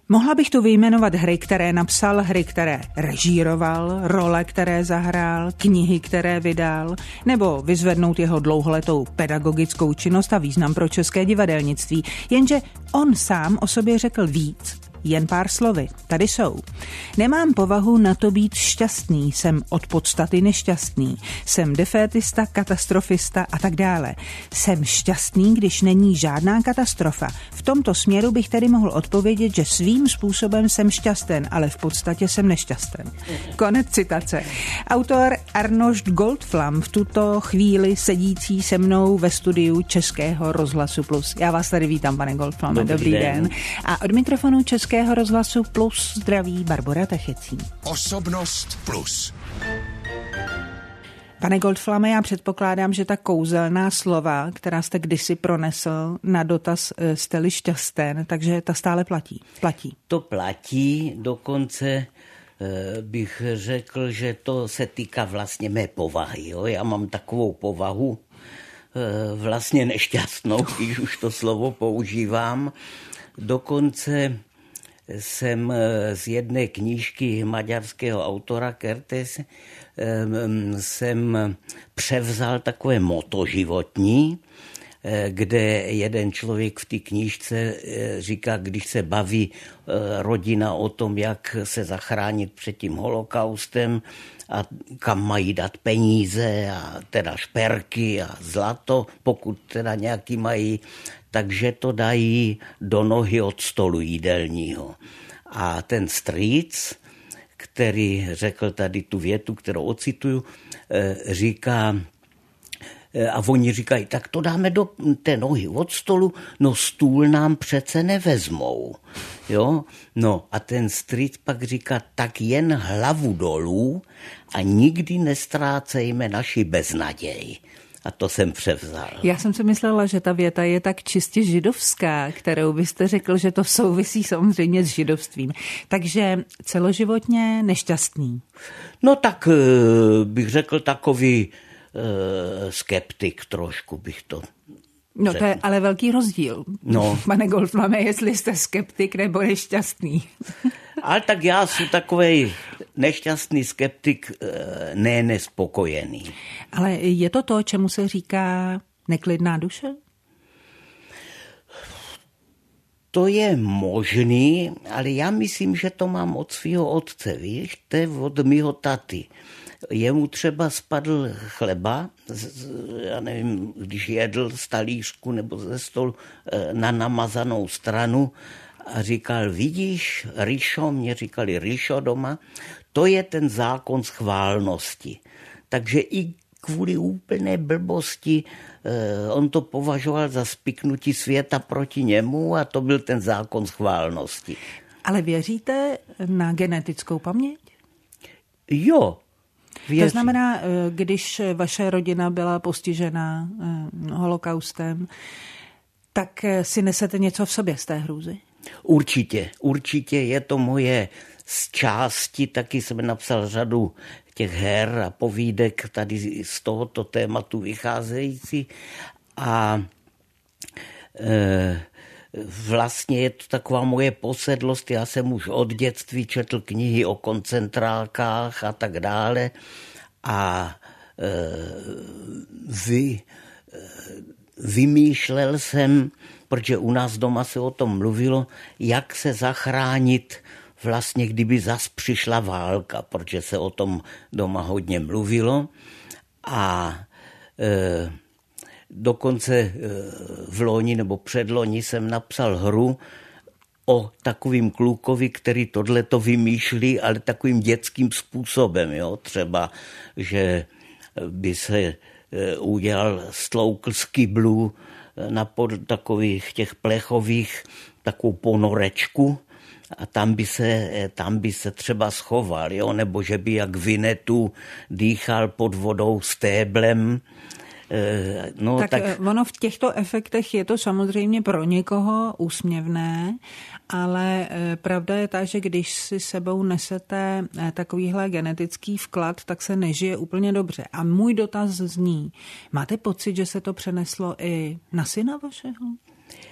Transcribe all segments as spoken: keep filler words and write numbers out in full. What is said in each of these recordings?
Mohla bych tu vyjmenovat hry, které napsal, hry, které režíroval, role, které zahrál, knihy, které vydal, nebo vyzvednout jeho dlouholetou pedagogickou činnost a význam pro české divadelnictví. Jenže on sám o sobě řekl víc. Jen pár slovy. Tady jsou. Nemám povahu na to být šťastný, jsem od podstaty nešťastný, jsem defétista, katastrofista a tak dále. Jsem šťastný, když není žádná katastrofa. V tomto směru bych tedy mohl odpovědět, že svým způsobem jsem šťasten, ale v podstatě jsem nešťasten. Konec citace. Autor Arnošt Goldflam, v tuto chvíli sedící se mnou ve studiu Českého rozhlasu Plus. Já vás tady vítám, pane Goldflame. Dobrý, Dobrý den. den. A od mikrofonu Českého rozhlasu Plus zdraví Barbora Techecí. Osobnost Plus. Pane Goldflame, já předpokládám, že ta kouzelná slova, která jste kdysi pronesl na dotaz jste-li šťasten, takže ta stále platí. Platí. To platí, dokonce bych řekl, že to se týká vlastně mé povahy. Jo? Já mám takovou povahu vlastně nešťastnou, když už to slovo používám. Dokonce jsem z jedné knížky maďarského autora Kertész jsem převzal takové motto životní, kde jeden člověk v té knížce říká, když se baví rodina o tom, jak se zachránit před tím holokaustem a kam mají dát peníze a teda šperky a zlato, pokud teda nějaký mají, takže to dají do nohy od stolu jídelního. A ten strýc, který řekl tady tu větu, kterou ocituju, říká, a oni říkají, tak to dáme do té nohy od stolu, no stůl nám přece nevezmou. Jo? No a ten strýc pak říká, tak jen hlavu dolů a nikdy nestrácejme naši beznaděj. A to jsem převzal. Já jsem si myslela, že ta věta je tak čistě židovská, kterou byste řekl, že to souvisí samozřejmě s židovstvím. Takže celoživotně nešťastný. No tak bych řekl takový uh, skeptik trošku bych to No řekl. To je ale velký rozdíl. No. Pane Goldflame, jestli jste skeptik nebo nešťastný. Ale tak já jsem takovej nešťastný skeptik, ne nespokojený. Ale je to to, čemu se říká neklidná duše? To je možný, ale já myslím, že to mám od svého otce, víš, to je od mýho taty. Jemu třeba spadl chleba, já nevím, když jedl z talířku nebo ze stolu na namazanou stranu a říkal, vidíš, Ríšo, mě říkali Ríšo doma, to je ten zákon schválnosti. Takže i kvůli úplné blbosti on to považoval za spiknutí světa proti němu a to byl ten zákon schválnosti. Ale věříte na genetickou paměť? Jo. Věřím. To znamená, když vaše rodina byla postižena holokaustem, tak si nesete něco v sobě z té hrůzy? Určitě, určitě je to moje z části, taky jsem napsal řadu těch her a povídek tady z tohoto tématu vycházející a e, vlastně je to taková moje posedlost, já jsem už od dětství četl knihy o koncentrálkách a tak dále a e, vy, e, vymýšlel jsem, protože u nás doma se o tom mluvilo, jak se zachránit vlastně, kdyby zas přišla válka, protože se o tom doma hodně mluvilo a e, dokonce e, v loni nebo předloni jsem napsal hru o takovým klukovi, který tohleto vymýšlí, ale takovým dětským způsobem. Jo? Třeba, že by se e, udělal stloukl z kyblu na pod takových těch plechových takovou ponorečku, a tam by se, tam by se třeba schoval, jo? Nebo že by jak Vinetu dýchal pod vodou stéblem. No, tak, tak ono v těchto efektech je to samozřejmě pro někoho úsměvné, ale pravda je ta, že když si sebou nesete takovýhle genetický vklad, tak se nežije úplně dobře. A můj dotaz zní, máte pocit, že se to přeneslo i na syna vašeho?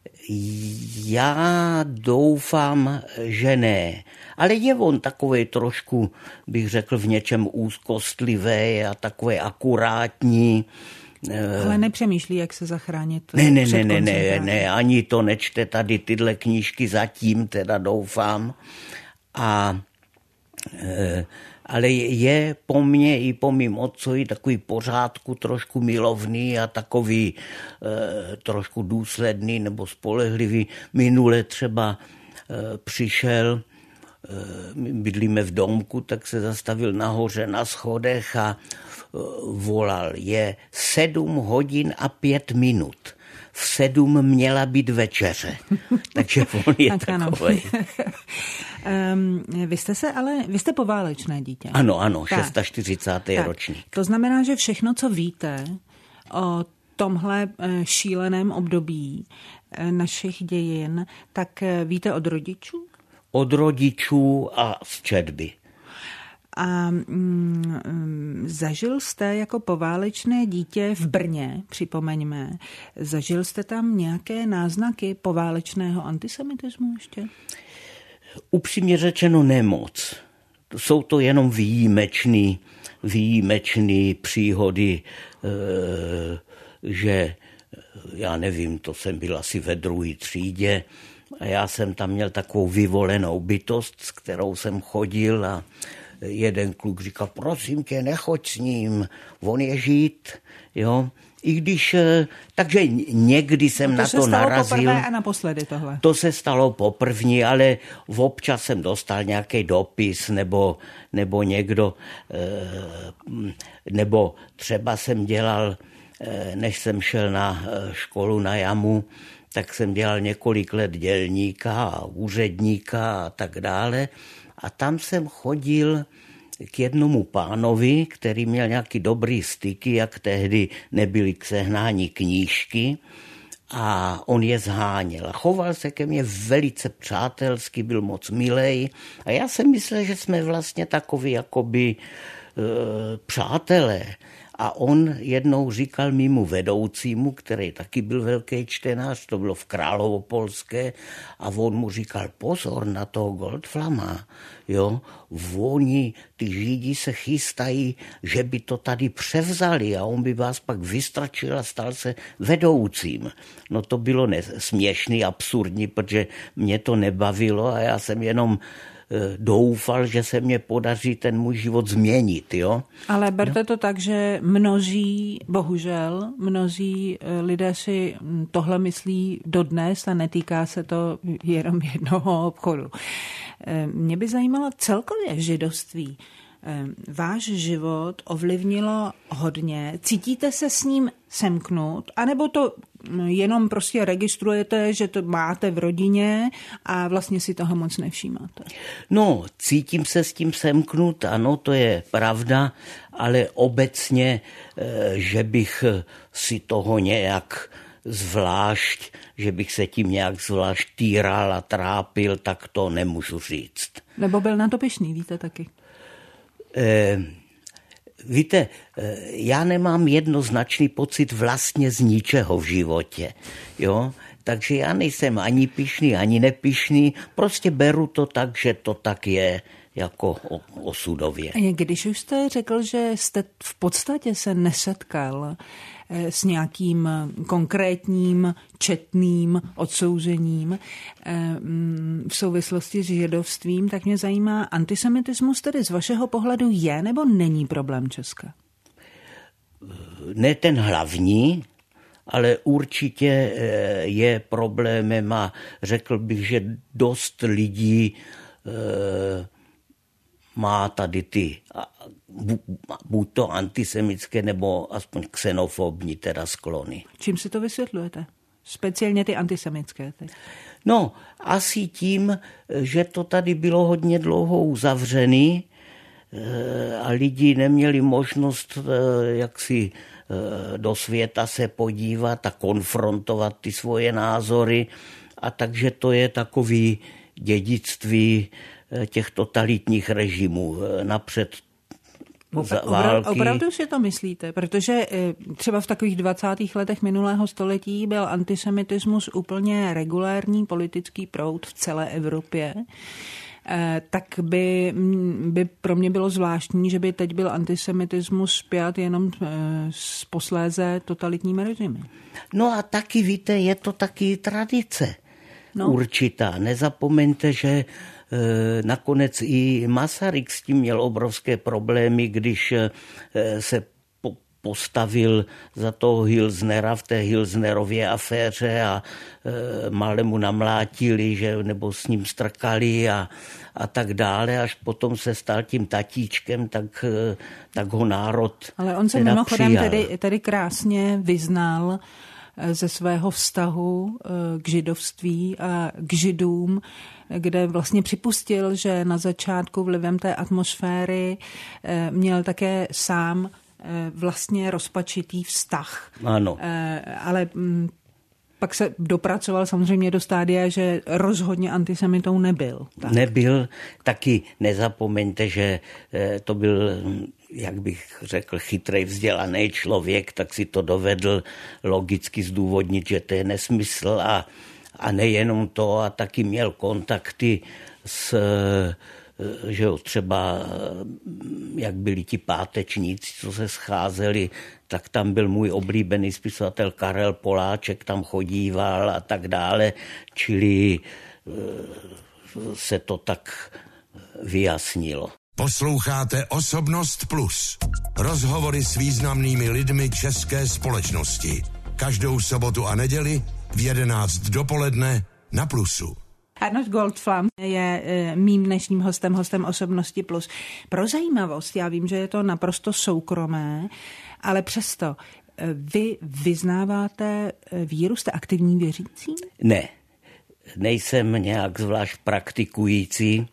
Já doufám, že ne. Ale je on takovej trošku, bych řekl, v něčem úzkostlivý a takový akurátní. Ale nepřemýšlí, jak se zachránit. Ne, ne, ne, ne, ne, ne, ani to nečte tady tyhle knížky zatím, teda doufám. A, e, ale je po mně i po mým otcovi takový pořádku trošku milovný a takový e, trošku důsledný nebo spolehlivý. Minule třeba e, přišel, e, bydlíme v domku, tak se zastavil nahoře na schodech a volal, je sedm hodin a pět minut. V sedm měla být večeře. Takže on je tak takovej. um, vy jste se ale, vy jste poválečné dítě. Ano, ano, čtyřicátý šestý ročník. To znamená, že všechno, co víte o tomhle šíleném období našich dějin, tak víte od rodičů? Od rodičů a z četby. A mm, zažil jste jako poválečné dítě v Brně, připomeňme, zažil jste tam nějaké náznaky poválečného antisemitismu ještě? Upřímně řečeno nemoc. Jsou to jenom výjimečný, výjimečný příhody, že já nevím, to jsem byl asi ve druhé třídě a já jsem tam měl takovou vyvolenou bytost, s kterou jsem chodil a jeden kluk říkal, prosím tě, nechoď s ním, on je žid, jo. I když, takže někdy jsem no to na to narazil. To se stalo poprvé a naposledy tohle. To se stalo poprvní, ale občas jsem dostal nějaký dopis nebo, nebo někdo, nebo třeba jsem dělal, než jsem šel na školu na Jamu, tak jsem dělal několik let dělníka a úředníka a tak dále. A tam jsem chodil k jednomu pánovi, který měl nějaký dobrý styky, jak tehdy nebyly k sehnání knížky. A on je zháněl. A choval se ke mně velice přátelsky, byl moc milej. A já jsem myslel, že jsme vlastně takoví jakoby e, přátelé. A on jednou říkal mému vedoucímu, který taky byl velký čtenář, to bylo v Královopolské, a on mu říkal, pozor na toho Goldflama, jo, oni, ty Židi se chystají, že by to tady převzali a on by vás pak vystračil a stal se vedoucím. No to bylo směšný, absurdní, protože mě to nebavilo a já jsem jenom doufal, že se mě podaří ten můj život změnit, jo. Ale berte to tak, že mnozí, bohužel, mnozí lidé si tohle myslí dodnes a netýká se to jenom jednoho obchodu. Mě by zajímalo celkově židovství. Váš život ovlivnilo hodně. Cítíte se s ním semknout, anebo to jenom prostě registrujete, že to máte v rodině a vlastně si toho moc nevšímáte? No, cítím se s tím semknout, ano, to je pravda, ale obecně, že bych si toho nějak zvlášť, že bych se tím nějak zvlášť týral a trápil, tak to nemůžu říct. Nebo byl na to pyšný, víte taky? Eh, víte, eh, já nemám jednoznačný pocit vlastně z ničeho v životě, jo, takže já nejsem ani pyšný, ani nepyšný, prostě beru to tak, že to tak je, jako osudově. Když už jste řekl, že jste v podstatě se nesetkal s nějakým konkrétním četným odsouzením v souvislosti s židovstvím, tak mě zajímá, antisemitismus tedy z vašeho pohledu je nebo není problém Česka? Ne ten hlavní, ale určitě je problémem a řekl bych, že dost lidí má tady ty buď to antisemické nebo aspoň xenofobní teda sklony. Čím si to vysvětlujete? Speciálně ty antisemické teď. No, asi tím, že to tady bylo hodně dlouho uzavřený a lidi neměli možnost jak si do světa se podívat a konfrontovat ty svoje názory, a takže to je takový dědictví těch totalitních režimů. Napřed války. Opravdu si to myslíte? Protože třeba v takových dvacátých letech minulého století byl antisemitismus úplně regulární politický proud v celé Evropě. Tak by, by pro mě bylo zvláštní, že by teď byl antisemitismus spjat jenom s posléze totalitními režimy. No a taky, víte, je to taky tradice no. určitá. Nezapomeňte, že e, nakonec i Masaryk s tím měl obrovské problémy, když e, se postavil za toho Hilsnera v té Hilsnerově aféře a e, mále mu namlátili, že, nebo s ním strkali a, a tak dále, až potom se stal tím tatíčkem, tak, e, tak ho národ Ale on se mimochodem tedy, tedy krásně vyznal ze svého vztahu k židovství a k židům, kde vlastně připustil, že na začátku vlivem té atmosféry měl také sám vlastně rozpačitý vztah. Ano. Ale pak se dopracoval samozřejmě do stádia, že rozhodně antisemitou nebyl. Tak. Nebyl, taky nezapomeňte, že to byl, jak bych řekl, chytrej vzdělaný člověk, tak si to dovedl logicky zdůvodnit, že to je nesmysl a, a nejenom to, a taky měl kontakty s, že jo, třeba jak byli ti pátečníci, co se scházeli, tak tam byl můj oblíbený spisovatel Karel Poláček, tam chodíval a tak dále, čili se to tak vyjasnilo. Posloucháte Osobnost Plus. Rozhovory s významnými lidmi české společnosti. Každou sobotu a neděli v jedenáct dopoledne na Plusu. Arnošt Goldflam je mým dnešním hostem, hostem Osobnosti Plus. Pro zajímavost, já vím, že je to naprosto soukromé, ale přesto vy vyznáváte víru, jste aktivní věřící? Ne, nejsem nějak zvlášť praktikující.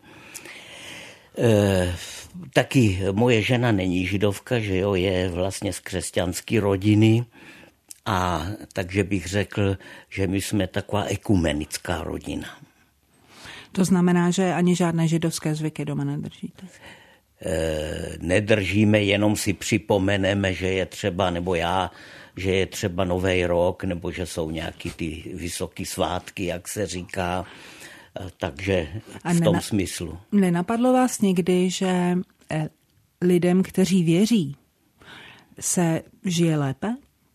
E, taky moje žena není židovka, že jo, je vlastně z křesťanské rodiny, a takže bych řekl, že my jsme taková ekumenická rodina. To znamená, že ani žádné židovské zvyky doma nedržíte? E, nedržíme, jenom si připomeneme, že je třeba, nebo já, že je třeba Nový rok, nebo že jsou nějaký ty vysoký svátky, jak se říká, takže v tom nena, smyslu. Nenapadlo vás někdy, že lidem, kteří věří, se žije lépe?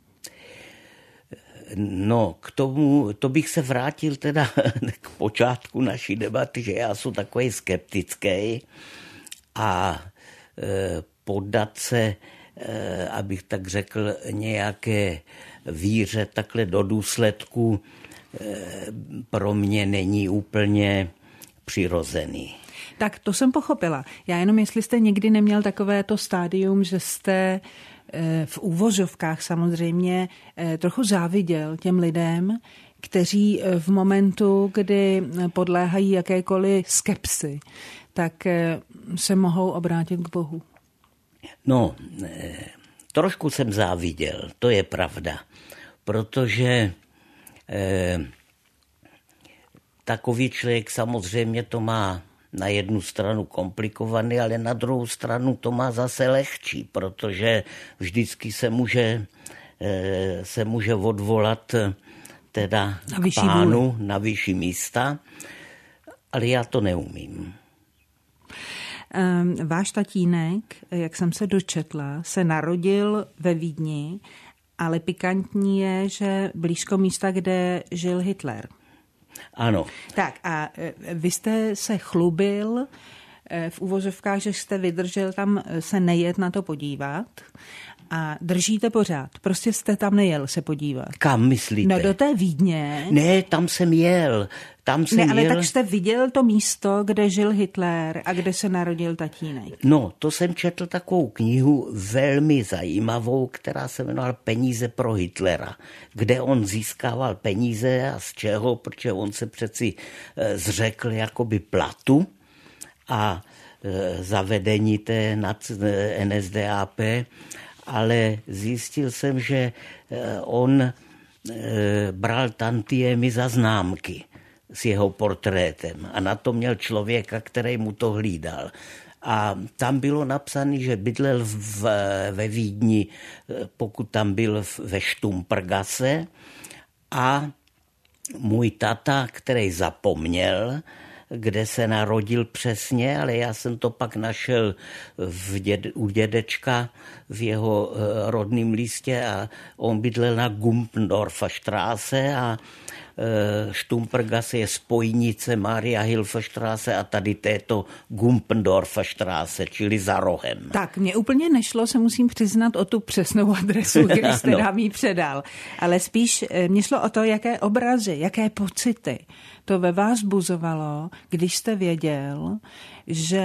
No, k tomu, to bych se vrátil teda k počátku naší debaty, že já jsem takový skeptický a e, podat se, e, abych tak řekl, nějaké víře takhle do důsledku e, pro mě není úplně přirozený. Tak to jsem pochopila. Já jenom, jestli jste nikdy neměl takovéto stádium, že jste v úvozovkách samozřejmě trochu záviděl těm lidem, kteří v momentu, kdy podléhají jakékoliv skepsy, tak se mohou obrátit k Bohu. No, trošku jsem záviděl, to je pravda, protože eh, takový člověk samozřejmě to má na jednu stranu komplikovaný, ale na druhou stranu to má zase lehčí, protože vždycky se může, se může odvolat teda na k Pánu vůli. Na vyšší místa, ale já to neumím. Váš tatínek, jak jsem se dočetla, se narodil ve Vídni, ale pikantní je, že blízko místa, kde žil Hitler. Ano. Tak a vy jste se chlubil v uvozovkách, že jste vydržel tam se nejet na to podívat a držíte pořád. Prostě jste tam nejel se podívat. Kam myslíte? No do té Vídně. Ne, tam jsem jel. Tam jsem ne, ale jel. tak jste viděl to místo, kde žil Hitler a kde se narodil tatínek. No, to jsem četl takovou knihu velmi zajímavou, která se jmenovala Peníze pro Hitlera, kde on získával peníze a z čeho, protože on se přeci zřekl jakoby platu a zavedení té N S D A P, ale zjistil jsem, že on bral tantiemy za známky s jeho portrétem a na to měl člověka, který mu to hlídal. A tam bylo napsané, že bydlel v, ve Vídni, pokud tam byl ve Štumpergasse, a můj tata, který zapomněl, kde se narodil přesně, ale já jsem to pak našel v děd, u dědečka v jeho rodném listě a on bydlel na Gumpendorfer Straße a Štumpergasse je spojnice Mariahilfer Straße a tady této Gumpendorfer Straße, čili za rohem. Tak, mně úplně nešlo, se musím přiznat, o tu přesnou adresu, když jste no. nám ji předal. Ale spíš mě šlo o to, jaké obrazy, jaké pocity to ve vás buzovalo, když jste věděl, že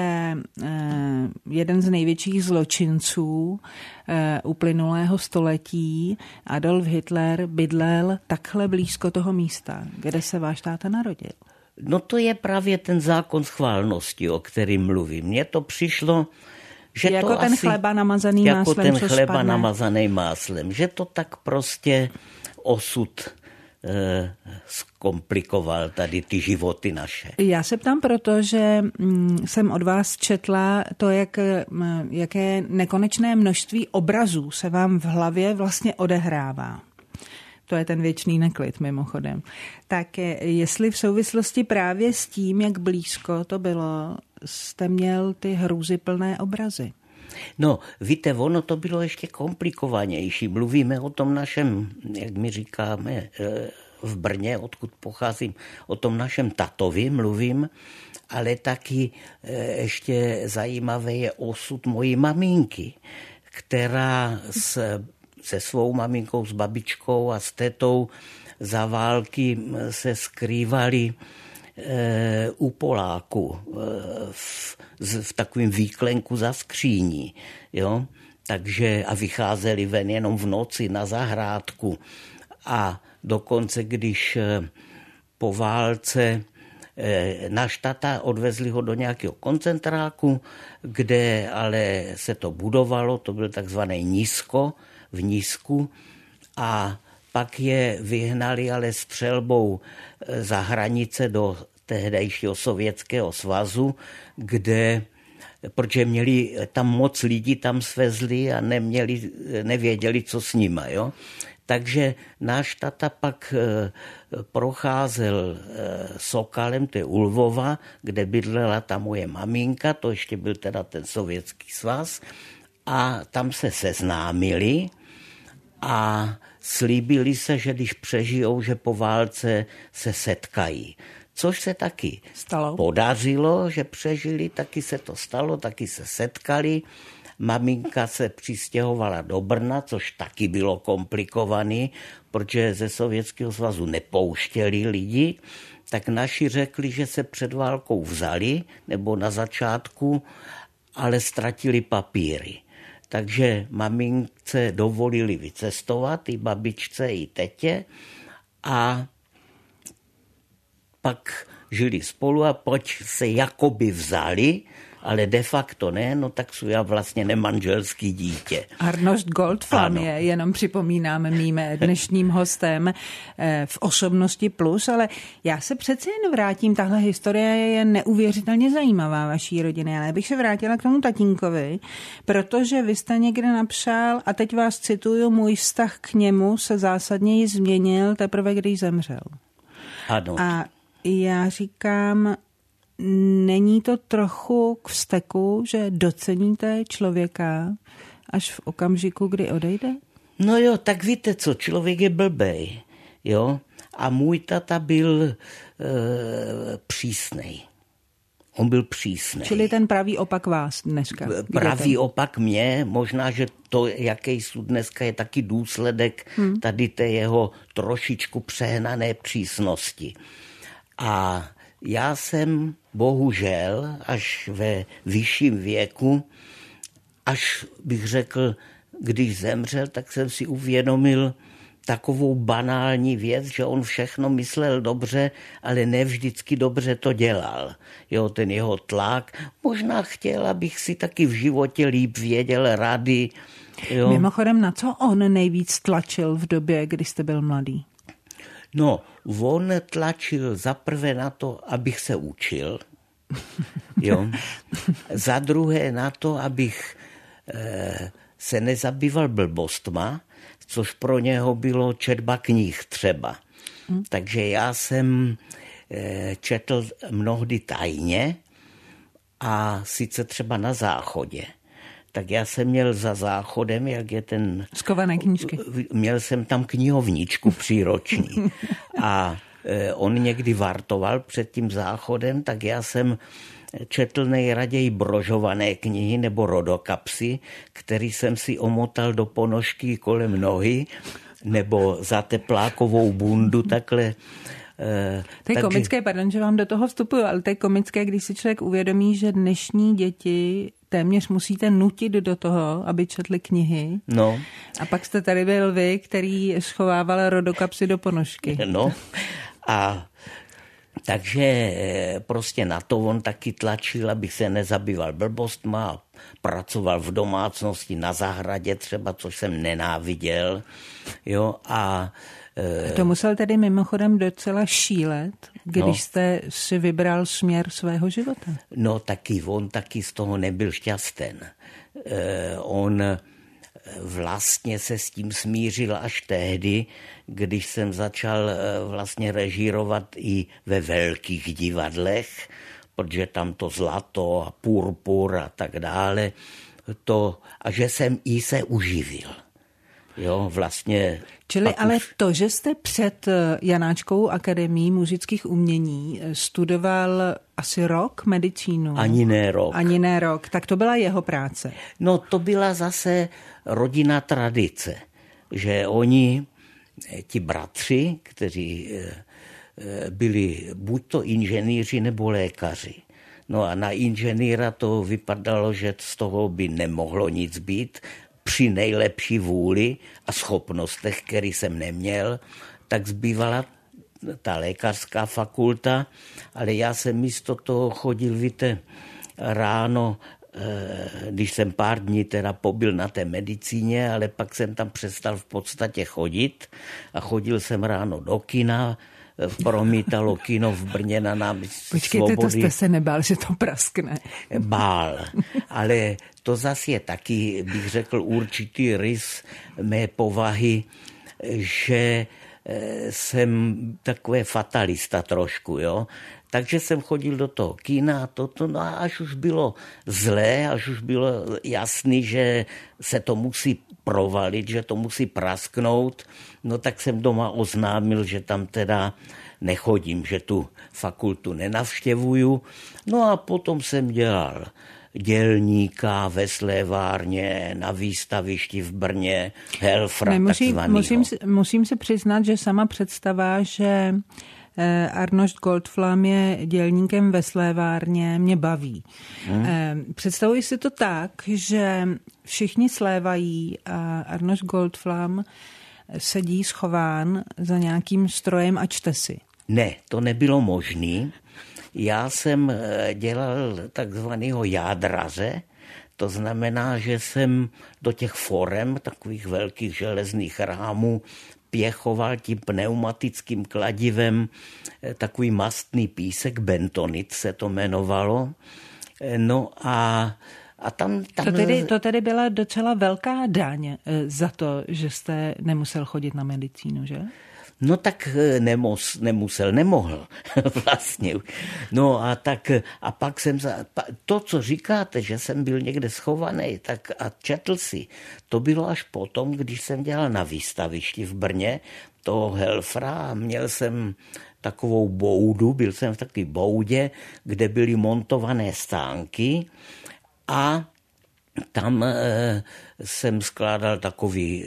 jeden z největších zločinců uplynulého století, Adolf Hitler, bydlel takhle blízko toho místa, kde se váš táta narodil. No to je právě ten zákon schválnosti, o kterém mluvím. Mně to přišlo, že jako to ten asi, chleba namazaný jako máslem, ten co chleba spadne. namazaný máslem, že to tak prostě osud eh, zkomplikoval tady ty životy naše. Já se ptám proto, že jsem od vás četla to, jak, jaké nekonečné množství obrazů se vám v hlavě vlastně odehrává. To je ten věčný neklid mimochodem. Tak jestli v souvislosti právě s tím, jak blízko to bylo, jste měl ty hrůzyplné obrazy? No, víte, ono to bylo ještě komplikovanější. Mluvíme o tom našem, jak my říkáme, v Brně, odkud pocházím, o tom našem tatovi mluvím, ale taky ještě zajímavé je osud mojí maminky, která s, se svou maminkou, s babičkou a s tetou za války se skrývali e, u Poláku e, v, v takovém výklenku za skříní, jo? Takže a vycházeli ven jenom v noci na zahrádku a dokonce, když po válce náš tata odvezli ho do nějakého koncentráku, kde ale se to budovalo, to byl takzvaný Nízko, v Nízku, a pak je vyhnali ale střelbou za hranice do tehdejšího Sovětského svazu, kde, protože měli tam moc lidí, tam svezli a neměli, nevěděli, co s nima, jo. Takže náš tata pak procházel Sokalem, to je u Lvova, kde bydlela ta moje maminka, to ještě byl teda ten Sovětský svaz, a tam se seznámili a slíbili se, že když přežijou, že po válce se setkají. Což se taky stalo. Podařilo, že přežili, taky se to stalo, taky se setkali. Maminka se přistěhovala do Brna, což taky bylo komplikovaný, protože ze Sovětského svazu nepouštěli lidi, tak naši řekli, že se před válkou vzali, nebo na začátku, ale ztratili papíry. Takže mamince dovolili vycestovat, i babičce, i tetě, a pak žili spolu a pojď se jakoby vzali, ale de facto ne, no tak jsou já vlastně nemanželský dítě. Arnošt Goldflam je, jenom připomínáme, mým dnešním hostem v Osobnosti plus, ale já se přeci jen vrátím, tahle historie je neuvěřitelně zajímavá vaší rodiny, ale bych se vrátila k tomu tatínkovi, protože vy jste někde napsal, a teď vás cituju, můj vztah k němu se zásadněji změnil teprve, když zemřel. Ano. A já říkám, není to trochu k vzteku, že doceníte člověka až v okamžiku, kdy odejde? No jo, tak víte co, člověk je blbej, jo, a můj tata byl e, přísnej. On byl přísnej. Čili ten pravý opak vás dneska. Pravý opak mě, možná, že to, jaký jsou dneska, je taky důsledek hmm. tady té jeho trošičku přehnané přísnosti. A já jsem bohužel až ve vyšším věku, až bych řekl, když zemřel, tak jsem si uvědomil takovou banální věc, že on všechno myslel dobře, ale ne vždycky dobře to dělal. Jo, ten jeho tlak. Možná chtěl, abych si taky v životě líp věděl rady. Jo. Mimochodem, na co on nejvíc tlačil v době, kdy jste byl mladý? No, on tlačil zaprvé na to, abych se učil. Jo. Za druhé na to, abych eh, se nezabýval blbostma, což pro něho bylo četba knih třeba. Hmm. Takže já jsem eh, četl mnohdy tajně a sice třeba na záchodě. Tak já jsem měl za záchodem, jak je ten... Skované knížky. Měl jsem tam knihovničku příroční. A eh, on někdy vartoval před tím záchodem, tak já jsem četl nejraději brožované knihy nebo rodokapsy, který jsem si omotal do ponožky kolem nohy nebo za teplákovou bundu takhle. To je Takže... komické, pardon, že vám do toho vstupuju, ale to je komické, když si člověk uvědomí, že dnešní děti téměř musíte nutit do toho, aby četli knihy. No. A pak jste tady byl vy, který schovával rodokapsy do ponožky. No a takže prostě na to on taky tlačil, abych se nezabýval blbostma, pracoval v domácnosti, na zahradě třeba, což jsem nenáviděl. Jo, a, a to musel tedy mimochodem docela šílet, když no, jste si vybral směr svého života. No taky, on taky z toho nebyl šťasten. Eh, on vlastně se s tím smířil až tehdy, když jsem začal vlastně režírovat i ve velkých divadlech, protože tam to zlato a purpur a tak dále, to, a že jsem i se uživil. Jo, vlastně. Čili ale už... to, že jste před Janáčkovou akademií múzických umění studoval asi rok medicínu. Ani ne rok. Ani ne rok, tak to byla jeho práce. No to byla zase rodinná tradice, že oni, ti bratři, kteří byli buď to inženýři nebo lékaři. No a na inženýra to vypadalo, že z toho by nemohlo nic být, při nejlepší vůli a schopnostech, který jsem neměl, tak zbývala ta lékařská fakulta, ale já jsem místo toho chodil, víte, ráno, když jsem pár dní teda pobyl na té medicíně, ale pak jsem tam přestal v podstatě chodit a chodil jsem ráno do kina, promítalo kino v Brně na náměstí Svobody. Počkejte, to jste se nebál, že to praskne. Bál, ale to zase je taky, bych řekl, určitý rys mé povahy, že jsem takové fatalista trošku, jo. Takže jsem chodil do toho kina a toto, no a až už bylo zlé, až už bylo jasný, že se to musí provalit, že to musí prasknout, no tak jsem doma oznámil, že tam teda nechodím, že tu fakultu nenavštěvuju. No a potom jsem dělal dělníka ve slévárně, na výstavišti v Brně, helfra takzvanýho. Musím, musím se přiznat, že sama představa, že Arnošt Goldflam je dělníkem ve slévárně, mě baví. Hmm. Představuji si to tak, že všichni slévají a Arnošt Goldflam sedí schován za nějakým strojem a čte si. Ne, to nebylo možné. Já jsem dělal takzvanýho jádraře, to znamená, že jsem do těch forem, takových velkých železných rámů, pěchoval tím pneumatickým kladivem takový mastný písek, bentonit se to jmenovalo. No a, a tam... tam... To, tedy, to tedy byla docela velká daň za to, že jste nemusel chodit na medicínu, že? No tak nemus, nemusel, nemohl vlastně. No a tak a pak jsem, za, to, co říkáte, že jsem byl někde schovaný tak a četl si, to bylo až potom, když jsem dělal na výstavišti v Brně, toho helfra a měl jsem takovou boudu, byl jsem v takové boudě, kde byly montované stánky a tam e, jsem skládal takový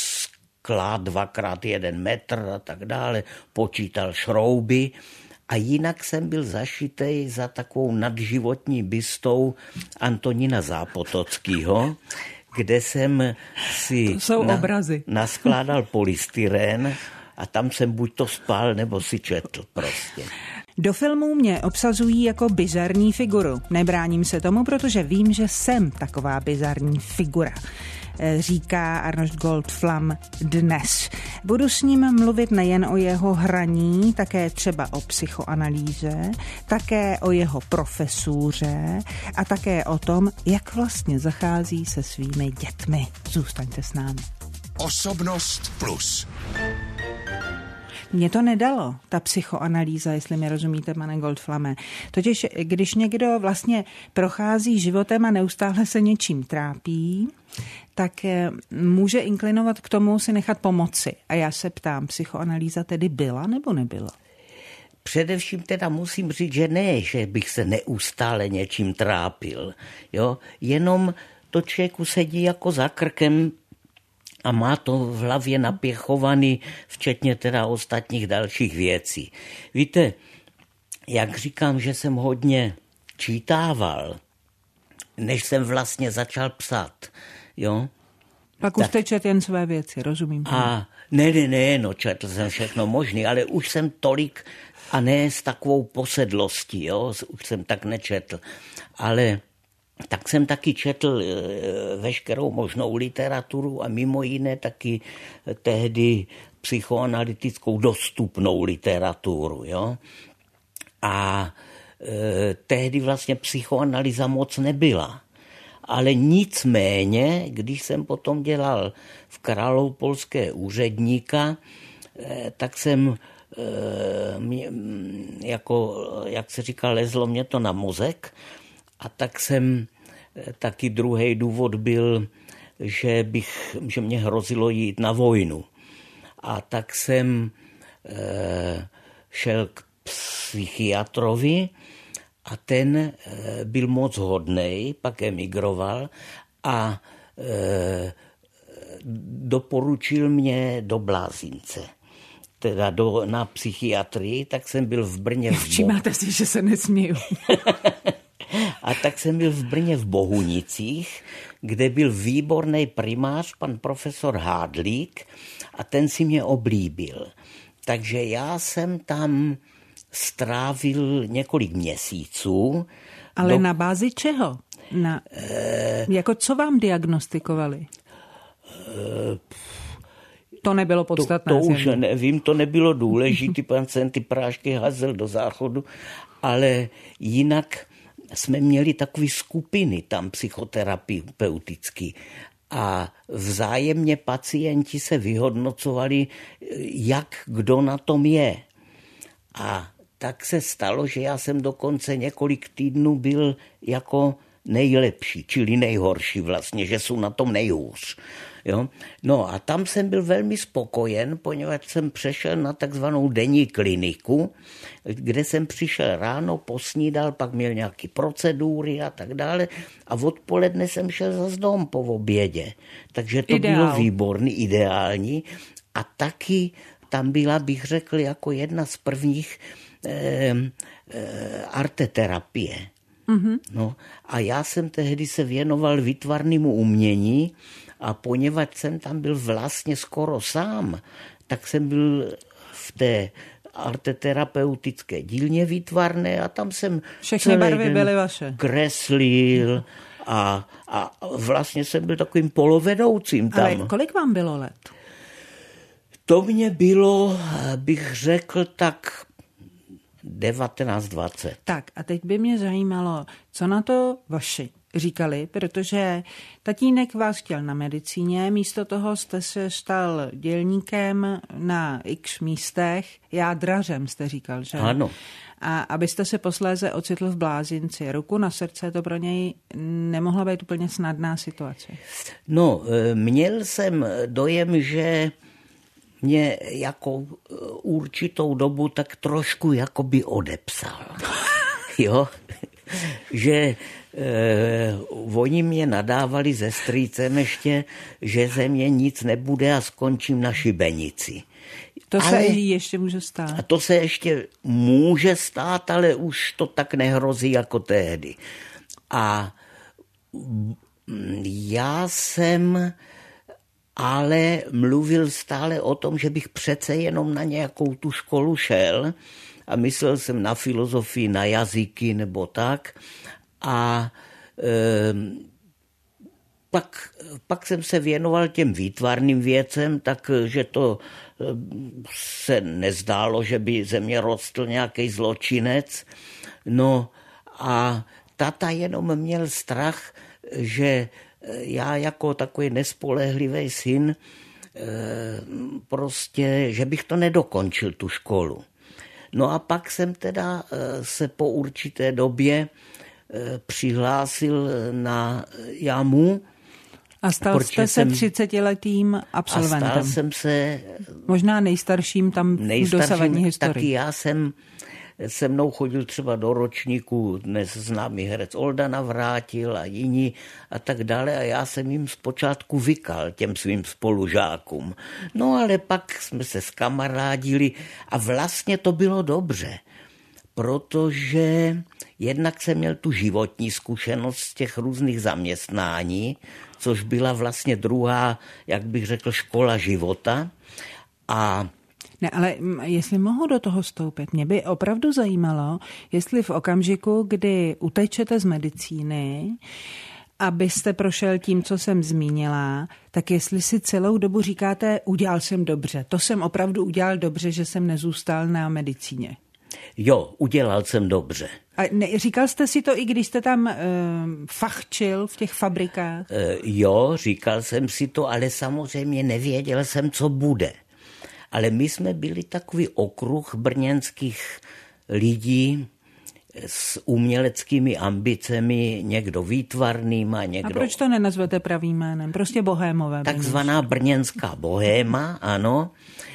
klad dvakrát jeden metr a tak dále, počítal šrouby a jinak jsem byl zašitej za takovou nadživotní bystou Antonína Zápotockýho, kde jsem si na, naskládal polystyrén a tam jsem buď to spal, nebo si četl prostě. Do filmů mě obsazují jako bizarní figuru. Nebráním se tomu, protože vím, že jsem taková bizarní figura. říká Arnošt Goldflam dnes. Budu s ním mluvit nejen o jeho hraní, také třeba o psychoanalýze, také o jeho profesuře a také o tom, jak vlastně zachází se svými dětmi. Zůstaňte s námi. Osobnost plus. Mně to nedalo, ta psychoanalýza, jestli mi rozumíte, pane Goldflame. Totiž, když někdo vlastně prochází životem a neustále se něčím trápí, tak může inklinovat k tomu si nechat pomoci. A já se ptám, psychoanalýza tedy byla nebo nebyla? Především teda musím říct, že ne, že bych se neustále něčím trápil. Jo? Jenom to člověku sedí jako za krkem a má to v hlavě napěchovaný, včetně teda ostatních dalších věcí. Víte, jak říkám, že jsem hodně čítával, než jsem vlastně začal psát, jo? Pak už jste četl jen své věci, rozumím. A ne, ne, ne, no četl jsem všechno možný, ale už jsem tolik a ne s takovou posedlostí, jo? Už jsem tak nečetl, ale tak jsem taky četl veškerou možnou literaturu a mimo jiné taky tehdy psychoanalytickou dostupnou literaturu. Jo? A e, tehdy vlastně psychoanalýza moc nebyla. Ale nicméně, když jsem potom dělal v Královopolské úředníka, e, tak jsem, e, mě, jako, jak se říká, lezlo mě to na mozek. A tak jsem, taky druhý důvod byl, že, bych, že mě hrozilo jít na vojnu. A tak jsem e, šel k psychiatrovi a ten e, byl moc hodnej, pak emigroval a e, doporučil mě do Blázince. Teda do, na psychiatrii, tak jsem byl v Brně. V Všímáte si, že se nesměju. A tak jsem byl v Brně v Bohunicích, kde byl výborný primář, pan profesor Hádlík, a ten si mě oblíbil. Takže já jsem tam strávil několik měsíců. Ale do... na bázi čeho? Na... E... Jako co vám diagnostikovali? E... To nebylo podstatné. To, to už nevím, to nebylo důležité, pan jsem ty prášky hazel do záchodu, ale jinak jsme měli takové skupiny tam psychoterapeutický a vzájemně pacienti se vyhodnocovali, jak kdo na tom je. A tak se stalo, že já jsem dokonce několik týdnů byl jako nejlepší, čili nejhorší vlastně, že jsou na tom nejhůř. Jo? No a tam jsem byl velmi spokojen, poněvadž jsem přešel na takzvanou denní kliniku, kde jsem přišel ráno, posnídal, pak měl nějaké procedury a tak dále a odpoledne jsem šel zase dom po obědě. Takže to Ideál. Bylo výborný, ideální a taky tam byla, bych řekl, jako jedna z prvních eh, eh, arteterapie. Mm-hmm. No, a já jsem tehdy se věnoval výtvarnému umění a poněvadž jsem tam byl vlastně skoro sám, tak jsem byl v té arteterapeutické dílně výtvarné a tam jsem všechny barvy byly vaše. Kreslil a, a vlastně jsem byl takovým polovedoucím tam. Ale kolik vám bylo let? To mě bylo, bych řekl, tak devatenáct dvacet. Tak a teď by mě zajímalo, co na to vaši říkali, protože tatínek vás chtěl na medicíně, místo toho jste se stal dělníkem na x místech, jádrařem jste říkal, že? Ano. A abyste se posléze ocitl v Blázinci. Ruku na srdce, to pro něj nemohla být úplně snadná situace. No, měl jsem dojem, že mě jako určitou dobu tak trošku jakoby odepsal. Jo? Že eh, oni mě nadávali ze strýcem ještě, že ze mě nic nebude a skončím na šibenici. To ale, se ještě může stát. A to se ještě může stát, ale už to tak nehrozí jako tehdy. A já jsem ale mluvil stále o tom, že bych přece jenom na nějakou tu školu šel a myslel jsem na filozofii, na jazyky nebo tak. A e, pak, pak jsem se věnoval těm výtvarným věcem, takže to se nezdálo, že by ze mě rostl nějaký zločinec. No a táta jenom měl strach, že já jako takový nespolehlivý syn prostě, že bych to nedokončil, tu školu. No a pak jsem teda se po určité době přihlásil na JAMU. A stal jste se třicetiletým absolventem. A stal jsem se... Možná nejstarším tam v dosavadní historii. Taky já jsem se mnou chodil třeba do ročníku, dnes známý herec Olda Navrátil a jiní a tak dále a já jsem jim zpočátku vykal těm svým spolužákům. No ale pak jsme se zkamarádili a vlastně to bylo dobře, protože jednak jsem měl tu životní zkušenost z těch různých zaměstnání, což byla vlastně druhá, jak bych řekl, škola života a Ne, ale jestli mohu do toho vstoupit, mě by opravdu zajímalo, jestli v okamžiku, kdy utečete z medicíny, abyste prošel tím, co jsem zmínila, tak jestli si celou dobu říkáte, udělal jsem dobře, to jsem opravdu udělal dobře, že jsem nezůstal na medicíně. Jo, udělal jsem dobře. A ne, říkal jste si to, i když jste tam e, fachčil v těch fabrikách? E, jo, říkal jsem si to, ale samozřejmě nevěděl jsem, co bude. Ale my jsme byli takový okruh brněnských lidí s uměleckými ambicemi, někdo výtvarným a někdo... A proč to nenazvete pravým jménem? Prostě bohémové. Takzvaná brněnská bohéma, ano.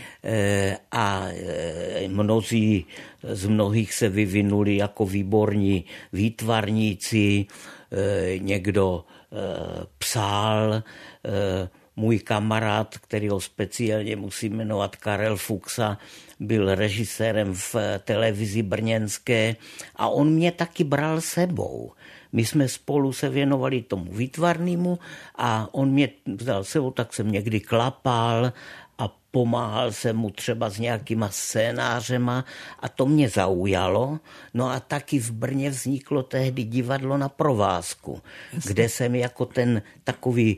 A mnozí z mnohých se vyvinuli jako výborní výtvarníci, někdo psal, můj kamarád, kterýho speciálně musím jmenovat Karel Fuxa, byl režisérem v televizi brněnské a on mě taky bral sebou. My jsme spolu se věnovali tomu výtvarnému a on mě vzal sebou, tak jsem někdy klapal a pomáhal jsem mu třeba s nějakýma scénářema a to mě zaujalo. No a taky v Brně vzniklo tehdy divadlo Na provázku, kde jsem jako ten takový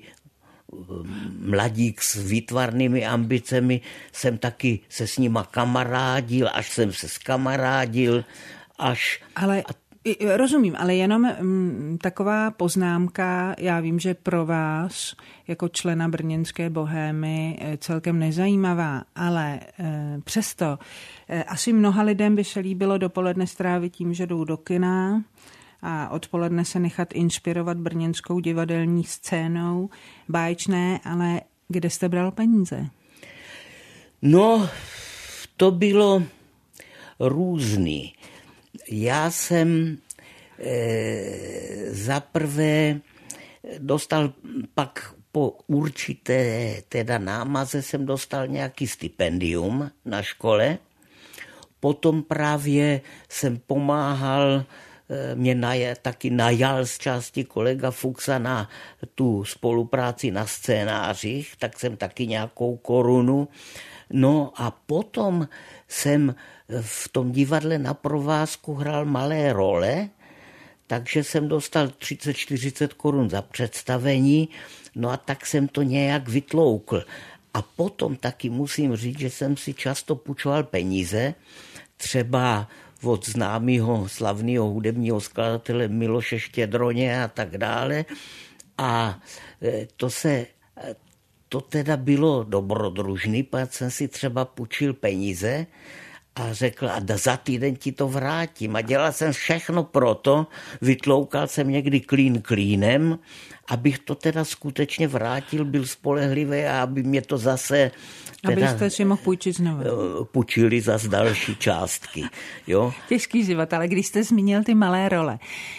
mladík s výtvarnými ambicemi jsem taky se s nima kamarádil, až jsem se skamarádil, až... Ale rozumím, ale jenom m, taková poznámka, já vím, že pro vás jako člena brněnské bohémy celkem nezajímavá, ale e, přesto e, asi mnoha lidem by se líbilo dopoledne strávit tím, že jdou do kina a odpoledne se nechat inspirovat brněnskou divadelní scénou. Báječné, ale kde jste bral peníze? No, to bylo různý. Já jsem e, zaprvé dostal pak po určité teda námaze jsem dostal nějaký stipendium na škole. Potom právě jsem pomáhal, mě naje, taky najal z části kolega Fuxa na tu spolupráci na scénářích, tak jsem taky nějakou korunu. No a potom jsem v tom divadle Na provázku hrál malé role, takže jsem dostal třicet čtyřicet korun za představení, no a tak jsem to nějak vytloukl. A potom taky musím říct, že jsem si často půjčoval peníze, třeba od známého slavného hudebního skladatele Miloše Štědroně a tak dále. A to se, to teda bylo dobrodružný, protože jsem si třeba půjčil peníze a řekl, a za týden ti to vrátím. A dělal jsem všechno proto, vytloukal jsem někdy klín klínem, abych to teda skutečně vrátil, byl spolehlivý a aby mě to zase... Teda, abyste si mohl půjčit znovu. Půjčili zase další částky. Jo? Těžký život, ale když jste zmínil ty malé role,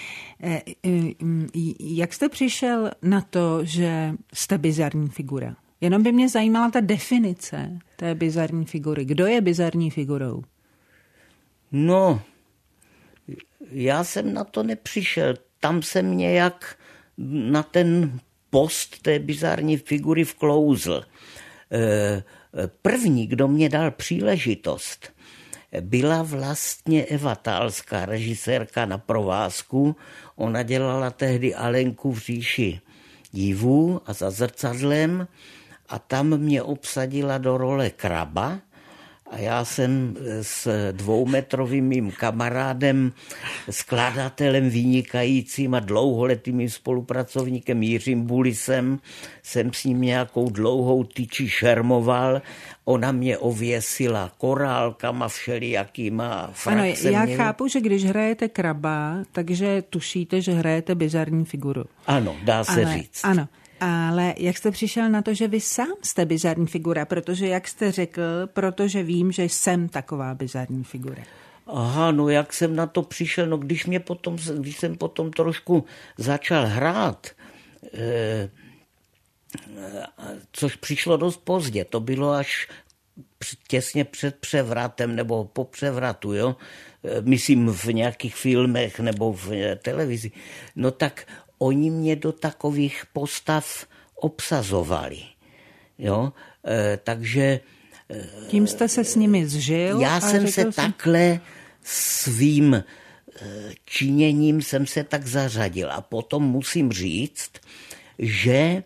jak jste přišel na to, že jste bizarní figura? Jenom by mě zajímala ta definice té bizarní figury. Kdo je bizarní figurou? No, já jsem na to nepřišel. Tam jsem nějak na ten post té bizarní figury vklouzl. První, kdo mě dal příležitost, byla vlastně Eva Tálská, režisérka Na provázku. Ona dělala tehdy Alenku v říši divů a za zrcadlem a tam mě obsadila do role kraba a já jsem s dvoumetrovým mým kamarádem, skladatelem vynikajícím a dlouholetým spolupracovníkem Jiřím Bulisem, jsem s ním nějakou dlouhou tyči šermoval. Ona mě ověsila korálkama všelijakýma frakcemi. Ano, já chápu, že když hrajete kraba, takže tušíte, že hrajete bizarní figuru. Ano, dá se Ale, říct. Ano. Ale jak jste přišel na to, že vy sám jste bizarní figura? Protože, jak jste řekl, protože vím, že jsem taková bizarní figura. Aha, no jak jsem na to přišel, no když mě potom, když jsem potom trošku začal hrát, eh, což přišlo dost pozdě, to bylo až těsně před převratem nebo po převratu, jo, myslím v nějakých filmech nebo v televizi, no tak oni mě do takových postav obsazovali, jo, e, takže... Tím jste se s nimi zžil? Já jsem se jsem... takhle svým činěním jsem se tak zařadil a potom musím říct, že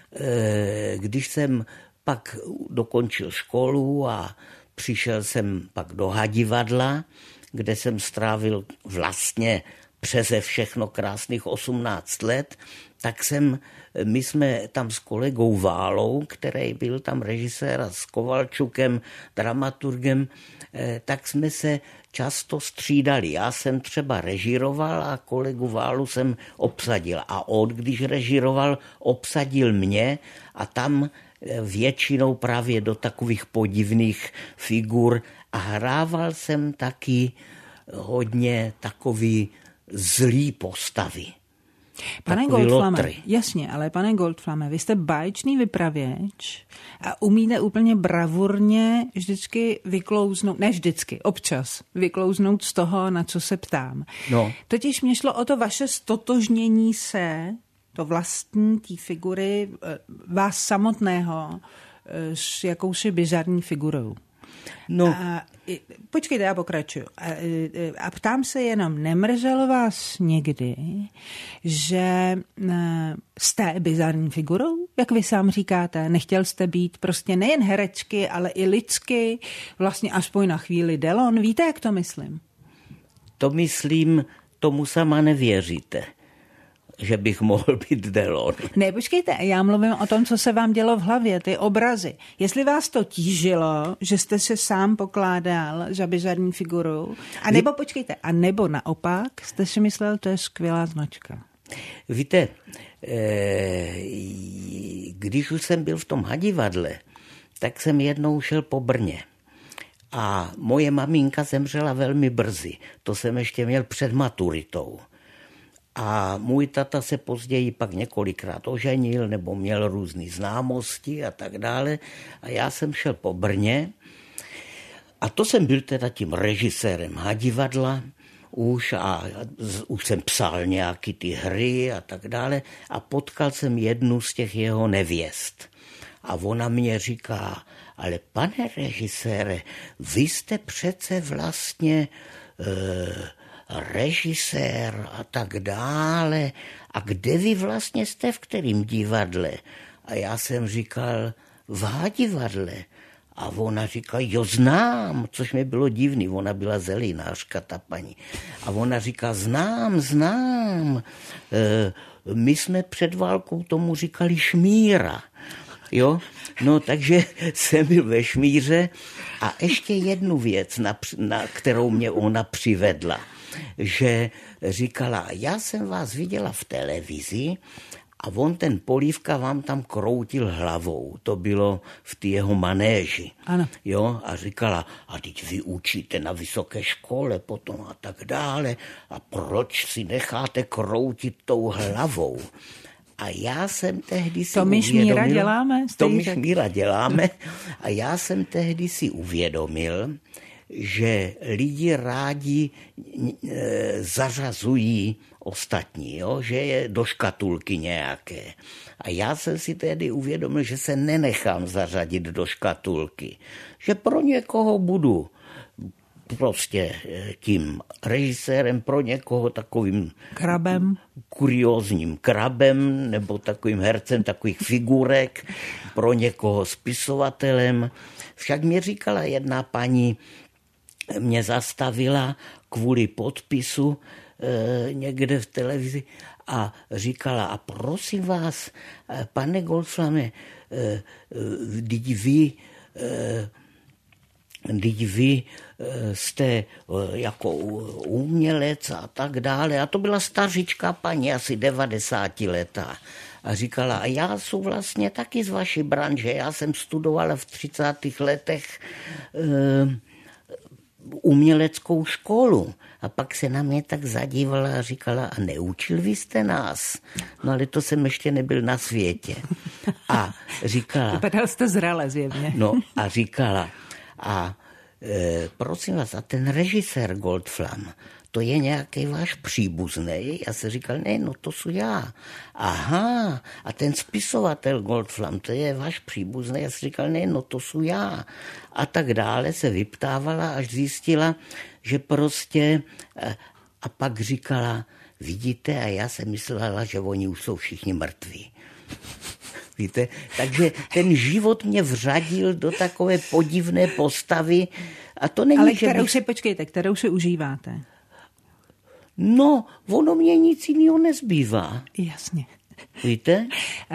když jsem pak dokončil školu a přišel jsem pak do Hadivadla, kde jsem strávil vlastně přeze všechno krásných osmnáct let, tak jsem, my jsme tam s kolegou Válou, který byl tam režisér a s Kovalčukem, dramaturgem, tak jsme se často střídali. Já jsem třeba režíroval a kolegu Válu jsem obsadil. A on, když režíroval, obsadil mě a tam většinou právě do takových podivných figur a hrával jsem taky hodně takový zlý postavy. Pane Goldflame, jasně, ale pane Goldflame, vy jste báječný vypravěč a umíte úplně bravurně vždycky vyklouznout, ne vždycky, občas vyklouznout z toho, na co se ptám. No. Totiž mě šlo o to vaše stotožnění se, to vlastní té figury, vás samotného s jakousi bizarní figurou. No. A, počkejte, já pokračuju. A, a ptám se jenom, nemrzelo vás někdy, že jste bizarní figurou, jak vy sám říkáte, nechtěl jste být prostě nejen herečky, ale i lidsky, vlastně aspoň na chvíli Delon. Víte, jak to myslím? To myslím, tomu sama nevěříte, že bych mohl být Delon. Ne, počkejte, já mluvím o tom, co se vám dělo v hlavě, ty obrazy. Jestli vás to tížilo, že jste se sám pokládal za bizarní figuru, a nebo Vy... počkejte, a nebo naopak jste si myslel, to je skvělá značka. Víte, když už jsem byl v tom Hadivadle, tak jsem jednou šel po Brně. A moje maminka zemřela velmi brzy. To jsem ještě měl před maturitou. A můj tata se později pak několikrát oženil nebo měl různé známosti a tak dále. A já jsem šel po Brně a to jsem byl teda tím režisérem Hadivadla už a už jsem psal nějaký ty hry a tak dále a potkal jsem jednu z těch jeho nevěst. A ona mě říká, ale pane režisére, vy jste přece vlastně... E, režisér a tak dále. A kde vy vlastně jste, v kterým divadle? A já jsem říkal, v Hadivadle. A ona říká, jo, znám, což mi bylo divný, ona byla zelinářka, ta paní. A ona říká, znám, znám. E, my jsme před válkou tomu říkali šmíra. Jo, no takže jsem byl ve šmíře a ještě jednu věc, na, na kterou mě ona přivedla, že říkala, já jsem vás viděla v televizi a on ten Polívka vám tam kroutil hlavou, to bylo v té jeho manéži. Ano. Jo, a říkala, a teď vy učíte na vysoké škole potom a tak dále a proč si necháte kroutit tou hlavou? A já jsem tehdy si to my uvědomil... šmíra děláme? To my šmíra děláme. A já jsem tehdy si uvědomil, že lidi rádi e, zařazují ostatní, jo? Že je do škatulky nějaké. A já jsem si tehdy uvědomil, že se nenechám zařadit do škatulky. Že pro někoho budu prostě tím režisérem, pro někoho takovým krabem, kuriózním krabem nebo takovým hercem takových figurek, pro někoho spisovatelem. Však mě říkala jedna paní, mě zastavila kvůli podpisu e, někde v televizi a říkala, a prosím vás, pane Goldflame, vždyť vy, vždyť vy jste jako umělec a tak dále. A to byla stařička paní, asi devadesátiletá. A říkala, a já jsem vlastně taky z vaší branže. Já jsem studovala v třicátých letech uměleckou školu. A pak se na mě tak zadívala a říkala, a neučil vy jste nás? No ale to jsem ještě nebyl na světě. A říkala... Vypadal jste zrale zjevně. No a říkala, a e, prosím vás, a ten režisér Goldflam, to je nějaký váš příbuzný? Já se říkal, ne, no to jsou já. Aha, a ten spisovatel Goldflam, to je váš příbuzný? Já se říkal, ne, no to jsou já. A tak dále se vyptávala, až zjistila, že prostě, a pak říkala, vidíte, a já jsem myslela, že oni už jsou všichni mrtví. Víte? Takže ten život mě vřadil do takové podivné postavy. A to není, ale že kterou bych... si, počkejte, kterou si užíváte? No, ono mě nic jiného nezbývá. Jasně. Víte?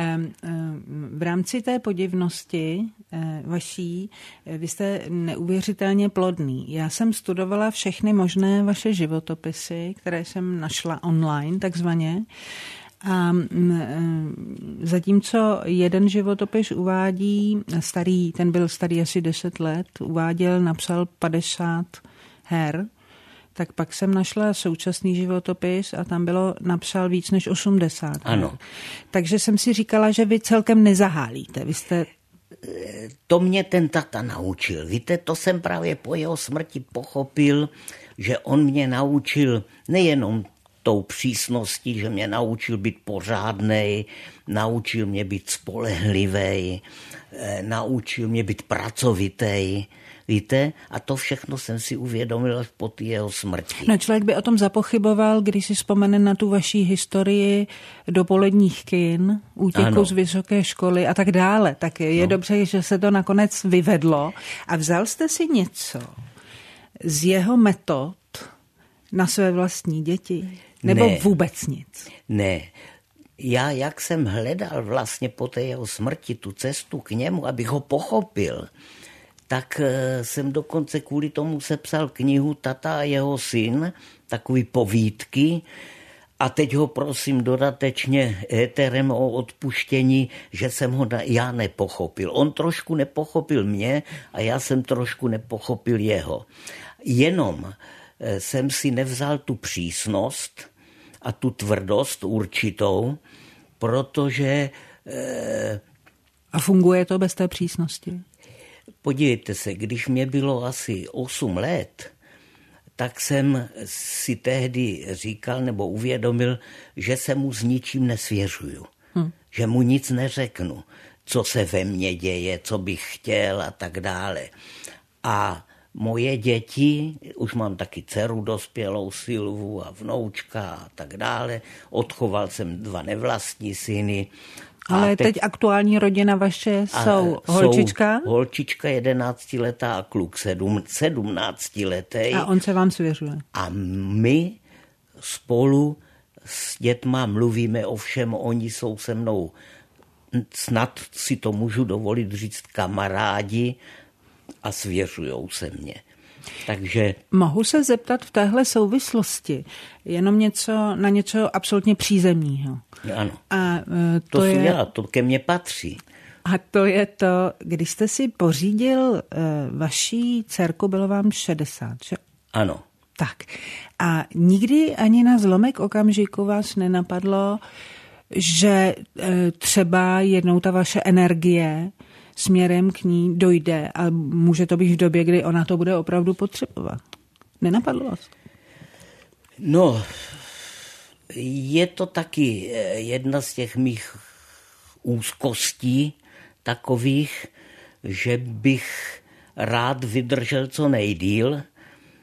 V rámci té podivnosti vaší, vy jste neuvěřitelně plodný. Já jsem studovala všechny možné vaše životopisy, které jsem našla online, takzvaně. A zatímco jeden životopis uvádí, starý, ten byl starý asi deset let, uváděl, napsal padesát her, tak pak jsem našla současný životopis a tam bylo, napsal víc než osmdesát. Ano. Takže jsem si říkala, že vy celkem nezahálíte. Vy jste... To mě ten tata naučil. Víte, to jsem právě po jeho smrti pochopil, že on mě naučil nejenom tou přísností, že mě naučil být pořádnej, naučil mě být spolehlivý, naučil mě být pracovitý. Víte? A to všechno jsem si uvědomil až po té jeho smrti. No, člověk by o tom zapochyboval, když si vzpomene na tu vaší historii dopoledních kin, útěku ano. z vysoké školy a tak dále. Tak je no. dobře, že se to nakonec vyvedlo. A vzal jste si něco z jeho metod na své vlastní děti? Nebo ne. vůbec nic? Ne. Já, jak jsem hledal vlastně po té jeho smrti tu cestu k němu, abych ho pochopil, tak jsem dokonce kvůli tomu sepsal knihu Tata a jeho syn, takový povídky. A teď ho prosím dodatečně éterem o odpuštění, že jsem ho já nepochopil. On trošku nepochopil mě a já jsem trošku nepochopil jeho. Jenom jsem si nevzal tu přísnost a tu tvrdost určitou, protože... A funguje to bez té přísnosti? Podívejte se, když mě bylo asi osm let, tak jsem si tehdy říkal nebo uvědomil, že se mu s ničím nesvěřuju. Hm. Že mu nic neřeknu, co se ve mně děje, co bych chtěl a tak dále. A moje děti, už mám taky dceru dospělou, Silvu a vnoučka a tak dále, odchoval jsem dva nevlastní syny. Ale teď, teď aktuální rodina vaše jsou holčička? Jsou holčička jedenáctiletá a kluk sedm, sedmnáctiletý. A on se vám svěřuje? A my spolu s dětma mluvíme o všem, oni jsou se mnou, snad si to můžu dovolit říct, kamarádi a svěřujou se mně. Takže... Mohu se zeptat v téhle souvislosti jenom něco, na něco absolutně přízemního. Ano. A to, to je... já, to ke mně patří. A to je to, když jste si pořídil vaší dcerku, bylo vám šedesát, že? Ano. Tak. A nikdy ani na zlomek okamžiku vás nenapadlo, že třeba jednou ta vaše energie směrem k ní dojde a může to být v době, kdy ona to bude opravdu potřebovat. Nenapadlo vás? No, je to taky jedna z těch mých úzkostí takových, že bych rád vydržel co nejdýl,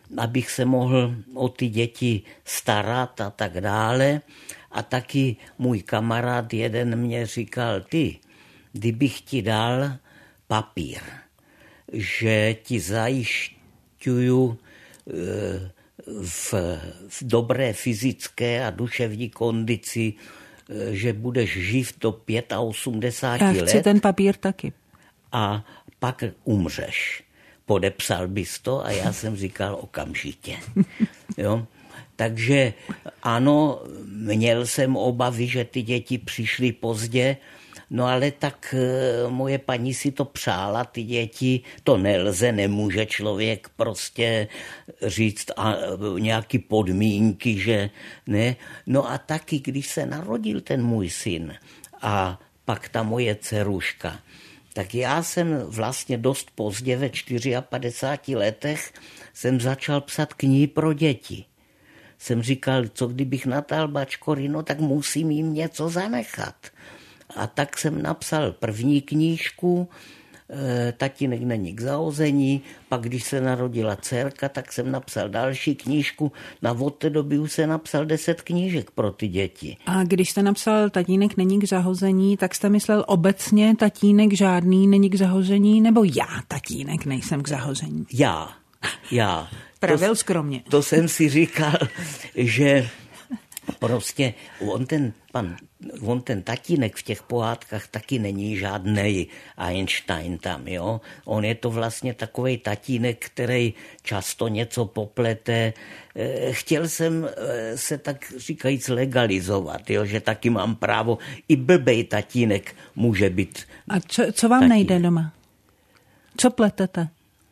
abych se mohl o ty děti starat a tak dále. A taky můj kamarád jeden mě říkal, ty, kdybych ti dal papír, že ti zajišťuju v, v dobré fyzické a duševní kondici, že budeš živ do osmdesáti pěti Já chci let. ten papír taky. A pak umřeš. Podepsal bys to? A já jsem říkal okamžitě. Jo? Takže ano, měl jsem obavy, že ty děti přišly pozdě, no ale tak moje paní si to přála, ty děti, to nelze, nemůže člověk prostě říct a nějaký podmínky, že ne. No a taky, když se narodil ten můj syn a pak ta moje dceruška, tak já jsem vlastně dost pozdě ve padesáti čtyřech letech jsem začal psat knihy pro děti. Jsem říkal, co kdybych natáhl bačkory, no tak musím jim něco zanechat. A tak jsem napsal první knížku, e, Tatínek není k zahození, pak když se narodila dcerka, tak jsem napsal další knížku, na od té doby už se napsal deset knížek pro ty děti. A když jste napsal Tatínek není k zahození, tak jste myslel obecně tatínek žádný není k zahození, nebo já tatínek nejsem k zahození? Já, já. Pravil skromně. To jsem si říkal, že prostě on ten, pan, on ten tatínek v těch pohádkách taky není žádnej Einstein tam, jo. On je to vlastně takovej tatínek, který často něco poplete. Chtěl jsem se tak říkajíc legalizovat, jo, že taky mám právo. I blbej tatínek může být. A co, co vám tatínek nejde doma? Co pletete?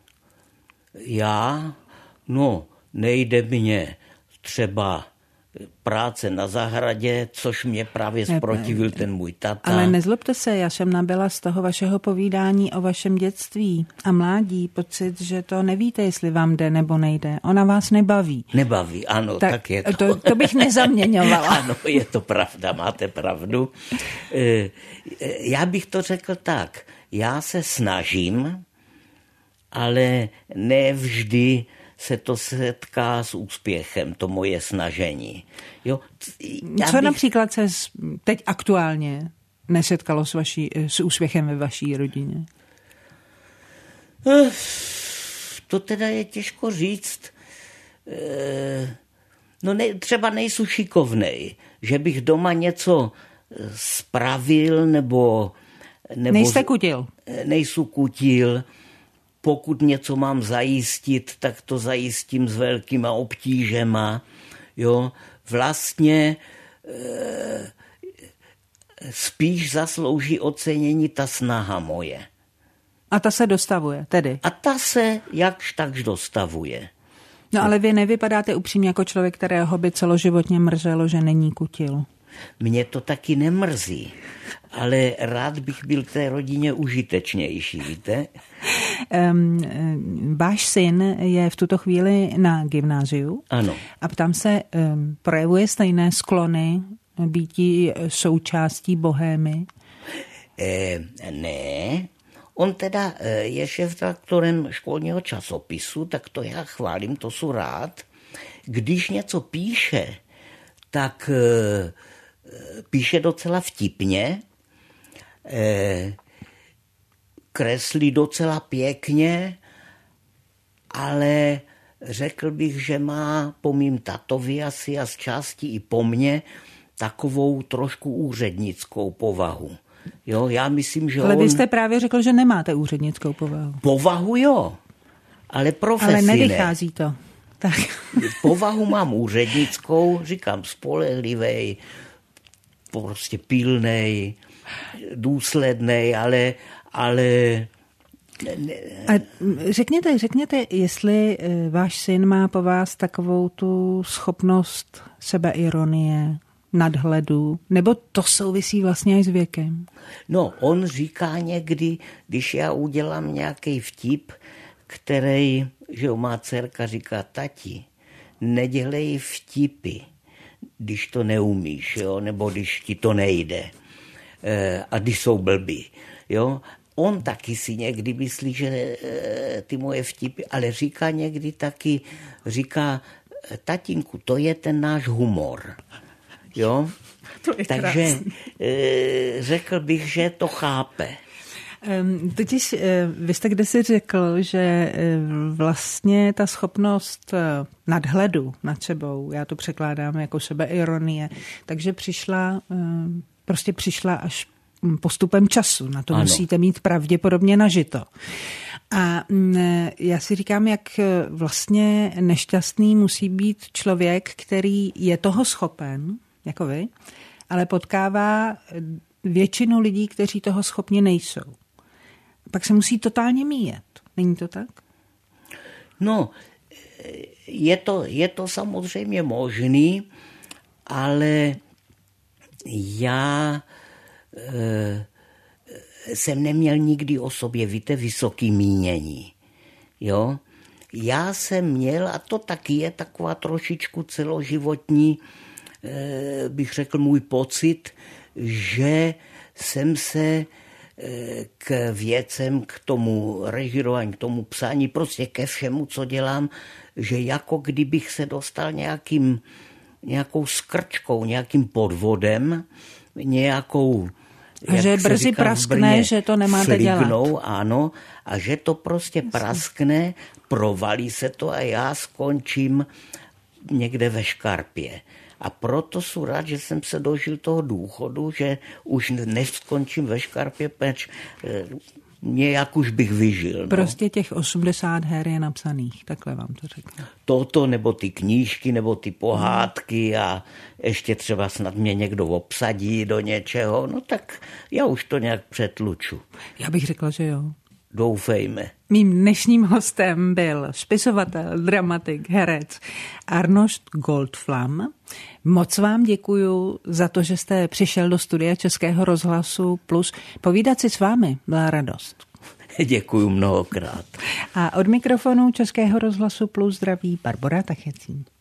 Já? No, nejde mě třeba práce na zahradě, což mě právě zprotivil ten můj tata. Ale nezlobte se, já jsem nabyla z toho vašeho povídání o vašem dětství a mládí pocit, že to nevíte, jestli vám jde nebo nejde. Ona vás nebaví. Nebaví, ano, tak, tak je to. to. To bych nezaměňovala. Ano, je to pravda, máte pravdu. Já bych to řekl tak, já se snažím, ale ne vždy se to setká s úspěchem, to moje snažení. Jo, Co bych... například se teď aktuálně nesetkalo s, vaší, s úspěchem ve vaší rodině? To teda je těžko říct. No ne, třeba nejsou šikovnej, že bych doma něco spravil nebo... nebo Nejste kutil? Nejsou kutil. Pokud něco mám zajistit, tak to zajistím s velkýma obtížema. Jo, vlastně e, spíš zaslouží ocenění ta snaha moje. A ta se dostavuje, tedy? A ta se jakž takž dostavuje. No ale vy nevypadáte upřímně jako člověk, kterého by celoživotně mrzelo, že není kutil. Mě to taky nemrzí, ale rád bych byl té rodině užitečnější, víte? Um, váš syn je v tuto chvíli na gymnáziu. Ano. A ptám se, um, projevuje stejné sklony býtí součástí bohémy? E, ne, on teda je šéfredaktorem školního časopisu, tak to já chválím, to jsou rád. Když něco píše, tak e, píše docela vtipně, e, kreslí docela pěkně, ale řekl bych, že má po mým tatovi asi a z části i po mně takovou trošku úřednickou povahu. Jo, já myslím, že ale on... vy jste právě řekl, že nemáte úřednickou povahu. Povahu jo, ale profesi ale nevychází to. Tak. Povahu mám úřednickou, říkám spolehlivej, prostě pilnej, důslednej, ale... ale a řekněte, řekněte, jestli váš syn má po vás takovou tu schopnost sebeironie, nadhledu, nebo to souvisí vlastně i s věkem? No, on říká někdy, když já udělám nějaký vtip, který, že má dcerka, říká, tati, nedělej vtipy, když to neumíš, jo, nebo když ti to nejde, e, a když jsou blbý, jo. on taky si někdy myslí, že ty moje vtipy, ale říká někdy taky, říká, tatínku, to je ten náš humor. Jo? To je Takže krásný. Řekl bych, že to chápe. Totiž vy jste kdysi řekl, že vlastně ta schopnost nadhledu nad sebou, já to překládám jako sebeironie, takže přišla, prostě přišla až postupem času. Na to ano. Musíte mít pravděpodobně nažito. A já si říkám, jak vlastně nešťastný musí být člověk, který je toho schopen, jako vy, ale potkává většinu lidí, kteří toho schopni nejsou. Pak se musí totálně míjet. Není to tak? No, je to, je to samozřejmě možný, ale já e, jsem neměl nikdy o sobě, víte, vysoký mínění. Jo? Já jsem měl, a to taky je taková trošičku celoživotní, e, bych řekl, můj pocit, že jsem se k věcem, k tomu režirování, k tomu psání, prostě ke všemu, co dělám, že jako kdybych se dostal nějakým, nějakou skrčkou, nějakým podvodem, nějakou, a že brzy praskne, že to nemáte flignou, dělat. Ano, a že to prostě praskne, provalí se to a já skončím někde ve škarpě. A proto jsem rád, že jsem se dožil toho důchodu, že už neskončím ve škarpě, peč, nějak už bych vyžil. No. Prostě těch osmdesát her je napsaných, takhle vám to řeknu. Toto, nebo ty knížky, nebo ty pohádky a ještě třeba snad mě někdo obsadí do něčeho, no tak já už to nějak přetluču. Já bych řekla, že jo. Doufejme. Mým dnešním hostem byl spisovatel, dramatik, herec Arnošt Goldflam. Moc vám děkuju za to, že jste přišel do studia Českého rozhlasu Plus. Povídat si s vámi byla radost. Děkuju mnohokrát. A od mikrofonu Českého rozhlasu Plus zdraví Barbora Tachecí.